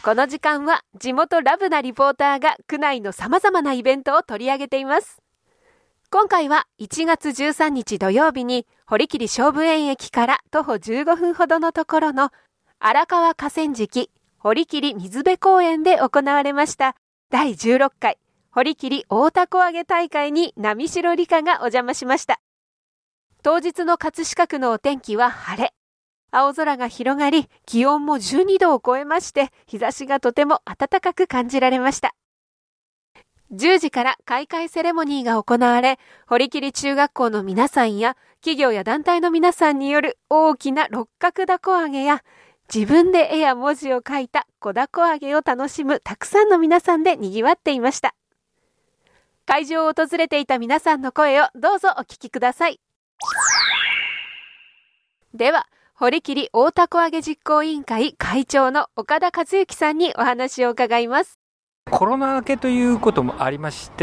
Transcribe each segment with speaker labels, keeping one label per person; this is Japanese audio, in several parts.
Speaker 1: この時間は地元ラブなリポーターが区内のさまざまなイベントを取り上げています。今回は1月13日土曜日に堀切菖蒲園駅から徒歩15分ほどのところの荒川河川敷堀切水辺公園で行われました第16回堀切大凧揚げ大会に波代理香がお邪魔しました。当日の葛飾区のお天気は晴れ。青空が広がり、気温も12度を超えまして、日差しがとても暖かく感じられました。10時から開会セレモニーが行われ、堀切中学校の皆さんや企業や団体の皆さんによる大きな六角凧揚げや、自分で絵や文字を書いた小凧揚げを楽しむたくさんの皆さんで賑わっていました。会場を訪れていた皆さんの声をどうぞお聞きください。では、堀切大凧揚げ実行委員会会長の岡田和幸さんにお話を伺います。
Speaker 2: コロナ明けということもありまして、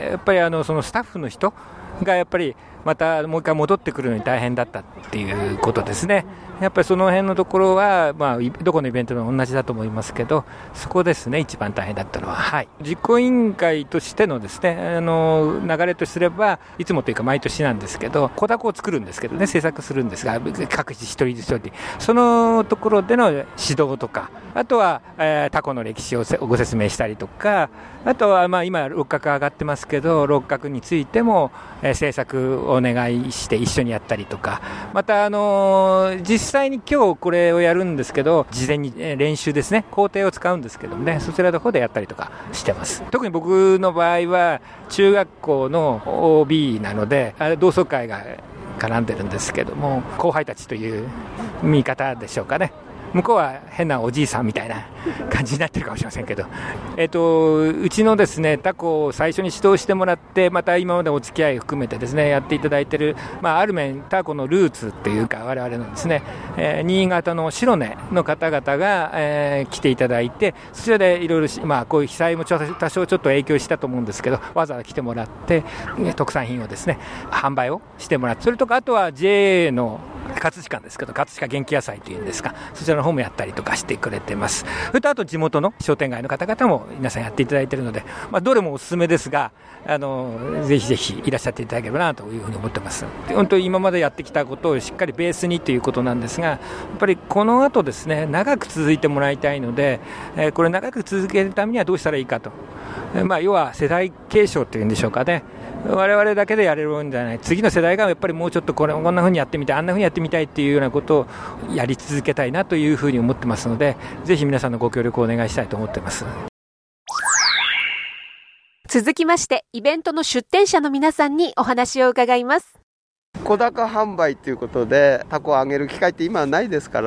Speaker 2: やっぱりそのスタッフの人がやっぱりまたもう一回戻ってくるのに大変だったっていうことですね。やっぱりその辺のところは、どこのイベントも同じだと思いますけど、そこですね、一番大変だったのは、はい、実行委員会としてのですね、流れとすれば、いつもというか毎年なんですけど、小凧を作るんですけどね、制作するんですが、各自一人一人、そのところでの指導とか、あとは、タコの歴史をご説明したりとか、あとは今、六角上がってますけど、六角についても、制作をお願いして一緒にやったりとか、また、実際に今日これをやるんですけど、事前に練習ですね、工程を使うんですけどもね、そちらの方でやったりとかしてます。特に僕の場合は中学校の OB なので、同窓会が絡んでるんですけども、後輩たちという見方でしょうかね。向こうは変なおじいさんみたいな感じになってるかもしれませんけど、うちのですね、タコを最初に指導してもらって、また今までお付き合い含めてですね、やっていただいている、ある面タコのルーツっていうか、我々のですね、新潟の白根の方々が、来ていただいて、そちらでいろいろ、こういう被災も多少ちょっと影響したと思うんですけど、わざわざ来てもらって特産品をですね、販売をしてもらって、それとかあとは JA の葛飾ですけど、葛飾元気野菜というんですか、そちらの方もやったりとかしてくれてます。それとあと地元の商店街の方々も皆さんやっていただいているので、どれもおすすめですが、ぜひぜひいらっしゃっていただければなというふうに思ってます。本当に今までやってきたことをしっかりベースにということなんですが、やっぱりこの後ですね、長く続いてもらいたいので、これ長く続けるためにはどうしたらいいかと、要は世代継承というんでしょうかね。我々だけでやれるんじゃない、次の世代がやっぱりもうちょっとこんな風にやってみたい、あんな風にやってみたいっていうようなことをやり続けたいなというふうに思ってますので、ぜひ皆さんのご協力をお願いしたいと思ってます。
Speaker 1: 続きましてイベントの出展者の皆さんにお話を伺います。
Speaker 3: 小高販売ということで、タコを揚げる機会って今はないですから、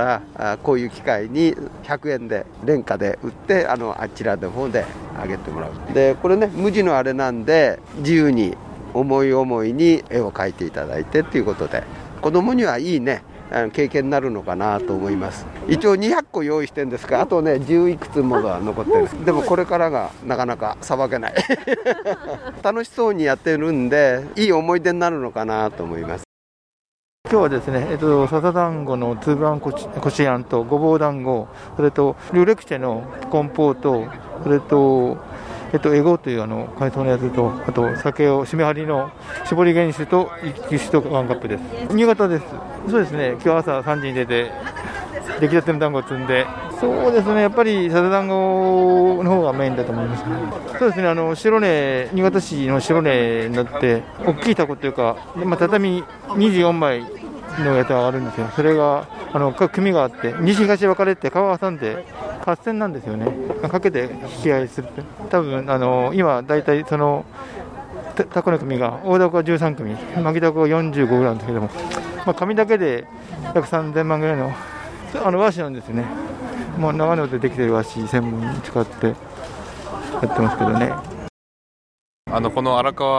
Speaker 3: こういう機会に100円で廉価で売って、あちらの方で揚げてもらう。でこれね、無地のあれなんで自由に思い思いに絵を描いていただいてということで、子供にはいいね経験になるのかなと思います。一応200個用意してるんですが、あとね10いくつもが残ってる。でもこれからがなかなかさばけない楽しそうにやってるんで、いい思い出になるのかなと思います。
Speaker 4: 今日はですね、笹団子のつぶあんこしあんとごぼう団子、それとルレクチェのコンポート、それとエゴという海藻のやつと、あと酒を締め張りの搾り原酒と一酒とワンカップです。新潟です。そうですね、今日朝3時に出て出来たての団子を積んで、そうですね、やっぱり笹団子の方がメインだと思います。そうですね、白根、新潟市の白根になって大きいタコというか、畳24枚のやつがあるんですよ。それが各組があって、西東分かれて川を挟んで合戦なんですよね。かけて引き合いするって、多分今だいたいそのタコの組が大凧が13組、巻き凧が45ぐらいなんですけども、紙だけで約3000万ぐらいの和紙なんですよね。もう長野でできている和紙専門に使ってやってますけどね。
Speaker 5: この荒川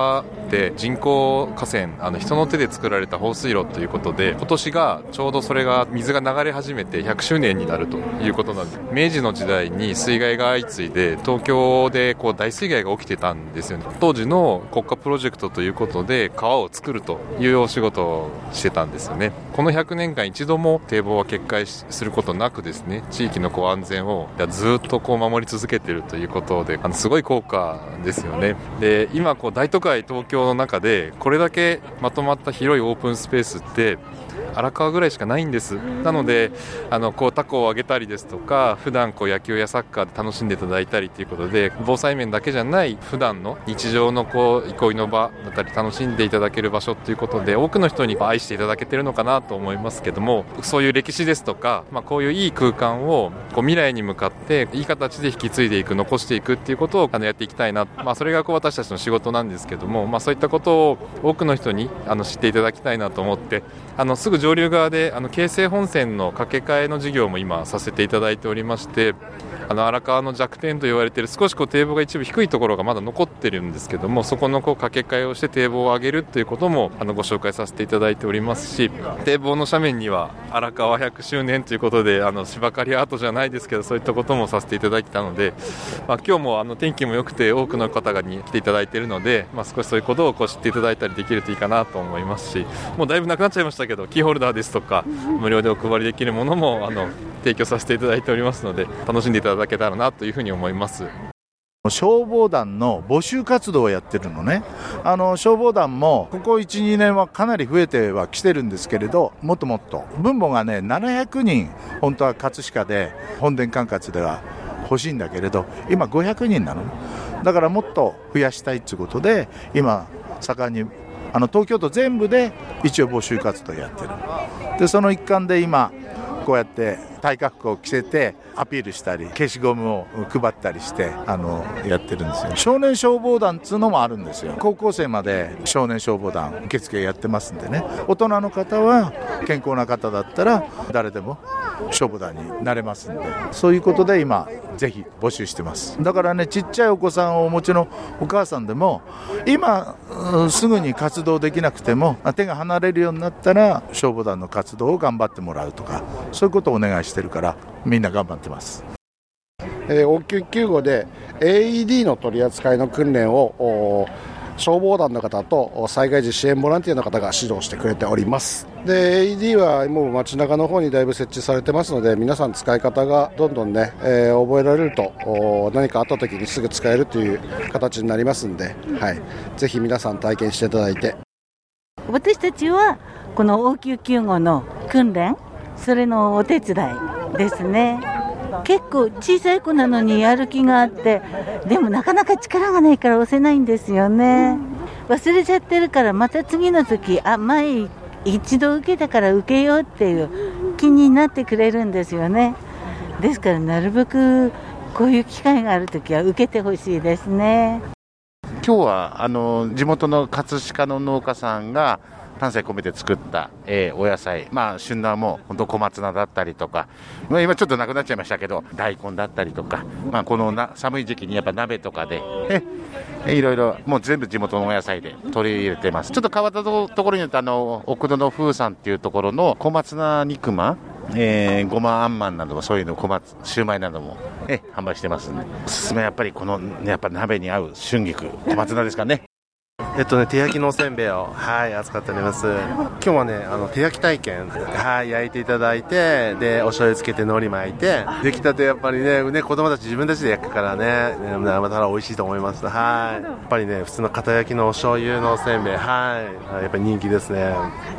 Speaker 5: て人工河川、人の手で作られた放水路ということで、今年がちょうどそれが水が流れ始めて100周年になるということなんです。明治の時代に水害が相次いで東京で大水害が起きてたんですよね。当時の国家プロジェクトということで川を作るというお仕事をしてたんですよね。この100年間一度も堤防は決壊することなくですね、地域の安全をずっと守り続けているということで、すごい効果ですよね。で、今大都会東京の中でこれだけまとまった広いオープンスペースって荒川ぐらいしかないんです。なのでタコをあげたりですとか、普段野球やサッカーで楽しんでいただいたりということで、防災面だけじゃない普段の日常の憩いの場だったり楽しんでいただける場所ということで、多くの人に愛していただけているのかなと思いますけども、そういう歴史ですとか、こういういい空間を未来に向かっていい形で引き継いでいく、残していくっていうことをやっていきたいな、それが私たちの仕事なんですけども、そういったことを多くの人に知っていただきたいなと思って、すぐ上流側で京成本線の架け替えの事業も今させていただいておりまして、荒川の弱点と言われている少し堤防が一部低いところがまだ残ってるんですけども、そこの架け替えをして堤防を上げるということもご紹介させていただいておりますし、堤防の斜面には荒川100周年ということで芝刈りアートじゃないですけど、そういったこともさせていただいたので、今日も天気も良くて多くの方に来ていただいているので、少しそういうことを知っていただいたりできるといいかなと思いますし、もうだいぶなくなっちゃいましたけど、キーホルダーですとか無料でお配りできるものも提供させていただいておりますので、楽しんでいただけたらなというふうに思います。
Speaker 6: 消防団の募集活動をやってるのね。消防団もここ 1,2 年はかなり増えてはきてるんですけれど、もっともっと分母がね700人本当は葛飾で本殿管轄では欲しいんだけれど、今500人なの。だからもっと増やしたいということで、今盛んに東京都全部で一応募集活動やってる。でその一環で今こうやって耐火服を着せてアピールしたり、消しゴムを配ったりしてやってるんですよ。少年消防団っていうのもあるんですよ。高校生まで少年消防団受付やってますんでね、大人の方は健康な方だったら誰でも消防団になれますんで、そういうことで今ぜひ募集してます。だからね、ちっちゃいお子さんをお持ちのお母さんでも今すぐに活動できなくても手が離れるようになったら消防団の活動を頑張ってもらうとか、そういうことをお願いしてるからみんな頑張ってます。
Speaker 7: 応急救護で AED の取り扱いの訓練を消防団の方と災害時支援ボランティアの方が指導してくれております。で AED はもう街中の方にだいぶ設置されてますので、皆さん使い方がどんどんね、覚えられると何かあった時にすぐ使えるという形になりますので、ぜひ皆さん体験していただいて。
Speaker 8: 私たちはこの応急救護の訓練、それのお手伝いですね。結構小さい子なのにやる気があって、でもなかなか力がないから押せないんですよね。忘れちゃってるから、また次の時前一度受けたから受けようっていう気になってくれるんですよね。ですからなるべくこういう機会がある時は受けてほしいですね。
Speaker 6: 今日は地元の葛飾の農家さんが丹精込めて作った、お野菜、旬なも本当小松菜だったりとか、今ちょっとなくなっちゃいましたけど大根だったりとか、この寒い時期にやっぱ鍋とかでいろいろもう全部地元のお野菜で取り入れてます。ちょっと変わったところによって奥戸の風さんっていうところの小松菜肉まん、ごまあんまんなどもそういうの小松シューマイなども、販売してますんで、おすすめはやっぱりこの、やっぱ鍋に合う春菊小松菜ですかね。
Speaker 9: 手焼きのおせんべいを、扱っております。今日はね、手焼き体験、焼いていただいて、で、お醤油つけて海苔巻いて、出来たてやっぱりね、子供たち自分たちで焼くからね、また美味しいと思います。やっぱりね、普通の片焼きのお醤油のおせんべい、やっぱり人気ですね。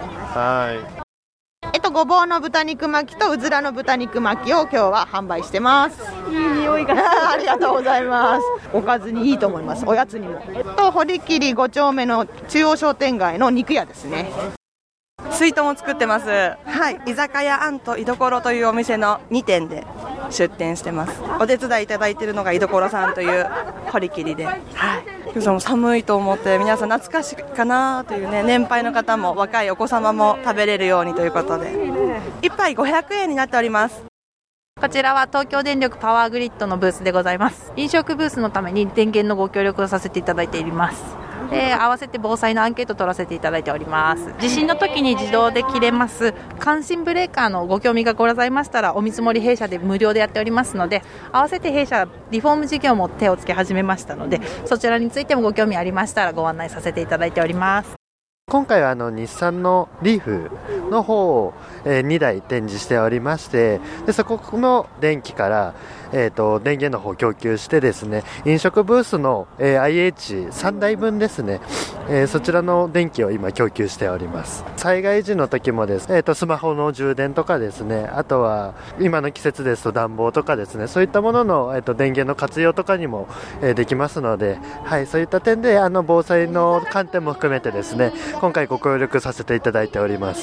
Speaker 10: ごぼうの豚肉巻きとうずらの豚肉巻きを今日は販売してます。いい匂いがありがとうございます。おかずにいいと思います。おやつにも。堀切5丁目の中央商店街の肉屋ですね。
Speaker 11: 水筒も作ってます。居酒屋あんと居所というお店の2店で出店してます。お手伝いいただいているのが居所さんという堀切で、今日も寒いと思って皆さん懐かしいかなというね、年配の方も若いお子様も食べれるようにということで1杯500円になっております。
Speaker 12: こちらは東京電力パワーグリッドのブースでございます。飲食ブースのために電源のご協力をさせていただいています。 で合わせて防災のアンケート取らせていただいております。地震の時に自動で切れます感震ブレーカーのご興味がございましたら、お見積もり弊社で無料でやっておりますので、合わせて弊社リフォーム事業も手をつけ始めましたので、そちらについてもご興味ありましたらご案内させていただいております。
Speaker 13: 今回は日産のリーフの方を2台展示しておりまして、でそこの電気から、電源の方を供給してですね、飲食ブースの、IH3 台分ですね、そちらの電気を今供給しております。災害時の時もですね、スマホの充電とかですね、あとは今の季節ですと暖房とかですね、そういったものの、電源の活用とかにも、できますので、はい、そういった点で防災の観点も含めてですね、今回ご協力させていただいております。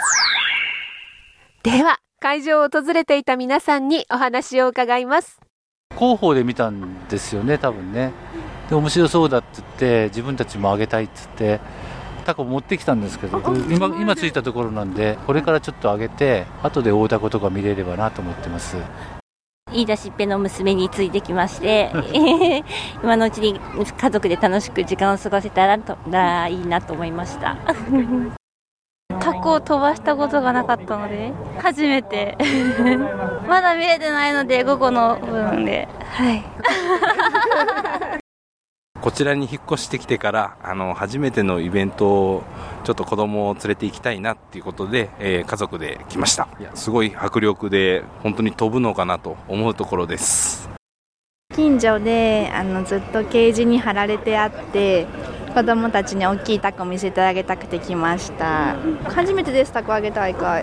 Speaker 1: では会場を訪れていた皆さんにお話を伺います。
Speaker 14: 広報で見たんですよね、多分ね。で面白そうだって言って自分たちもあげたいって言ってタコ持ってきたんですけど、今着いたところなんで、これからちょっとあげて後で大凧とか見れればなと思ってます。
Speaker 15: 飯田しっぺの娘についてきまして今のうちに家族で楽しく時間を過ごせたらいいなと思いましたタコを飛ばしたことがなかったので初めてまだ見れてないので午後の分で、はい、
Speaker 16: こちらに引っ越してきてから初めてのイベントをちょっと子供を連れて行きたいなっていうことで、家族で来ました。すごい迫力で本当に飛ぶのかなと思うところです。
Speaker 17: 近所でずっとケージに貼られてあって、子供たちに大きいタコ見せてあげたくて来ました。初めてです、タコあげ大会。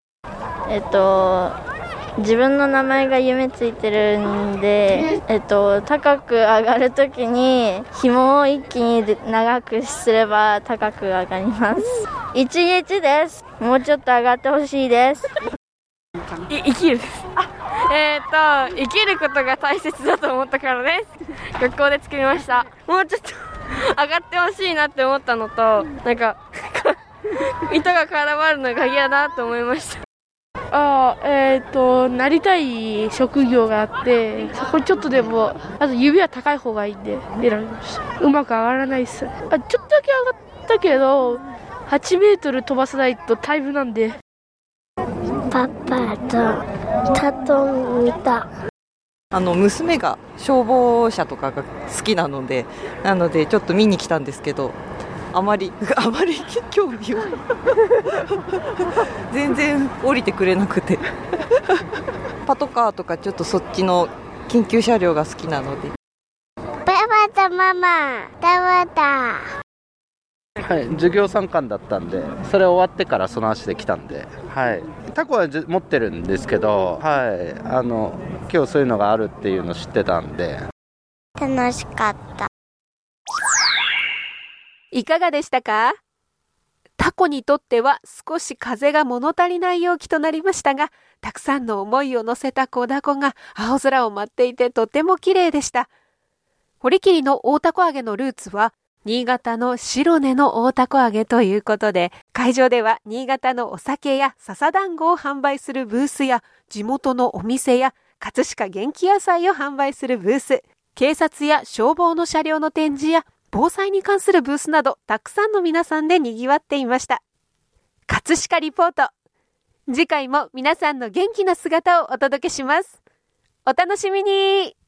Speaker 18: 自分の名前が夢ついてるんで、高く上がるときに紐を一気に長くすれば高く上がります。11です。もうちょっと上がってほしいです。
Speaker 19: 生きるです。生きることが大切だと思ったからです。学校で作りました。もうちょっと上がってほしいなって思ったのと、なんか糸が絡まるのが嫌だと思いました。
Speaker 20: なりたい職業があって、そこちょっとでも、あと指は高い方がいいんで選びました。うまく上がらないっす。ちょっとだけ上がったけど、8メートル飛ばさないとタイムなんで。
Speaker 18: パパとタト見た。
Speaker 21: 娘が消防車とかが好きなのでちょっと見に来たんですけど、あまり興味を全然降りてくれなくてパトカーとかちょっとそっちの緊急車両が好きなので。
Speaker 18: パパとママ食べた。
Speaker 22: はい、授業参観だったんで、それ終わってからその足で来たんで、はい、タコは持ってるんですけど、はい、今日そういうのがあるっていうの知ってたんで
Speaker 18: 楽しかった。
Speaker 1: いかがでしたか？タコにとっては少し風が物足りない陽気となりましたが、たくさんの思いを乗せた小凧が青空を舞っていてとても綺麗でした。堀切の大凧揚げのルーツは新潟の白根の大凧揚げということで、会場では新潟のお酒や笹団子を販売するブースや、地元のお店や葛飾元気野菜を販売するブース、警察や消防の車両の展示や防災に関するブースなど、たくさんの皆さんで賑わっていました。葛飾リポート。次回も皆さんの元気な姿をお届けします。お楽しみに。